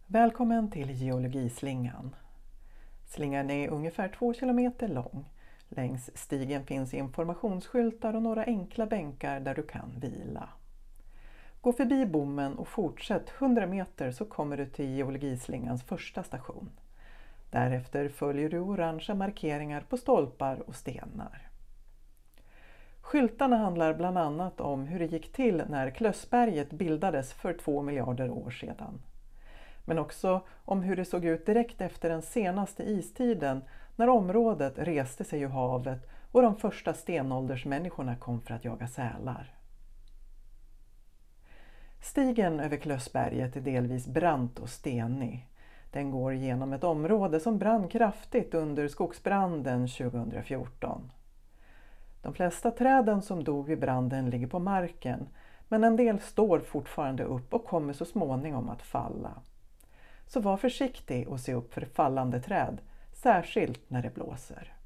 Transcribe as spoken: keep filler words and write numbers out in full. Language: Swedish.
Välkommen till Geologislingan. Slingan är ungefär två kilometer lång. Längs stigen finns informationsskyltar och några enkla bänkar där du kan vila. Gå förbi bommen och fortsätt hundra meter så kommer du till Geologislingans första station. Därefter följer du orangea markeringar på stolpar och stenar. Skyltarna handlar bland annat om hur det gick till när Klössberget bildades för två miljarder år sedan. Men också om hur det såg ut direkt efter den senaste istiden när området reste sig ur havet och de första stenåldersmänniskorna kom för att jaga sälar. Stigen över Klössberget är delvis brant och stenig. Den går genom ett område som brann kraftigt under skogsbranden tjugohundrafjorton. De flesta träden som dog vid branden ligger på marken, men en del står fortfarande upp och kommer så småningom att falla. Så var försiktig och se upp för fallande träd, särskilt när det blåser.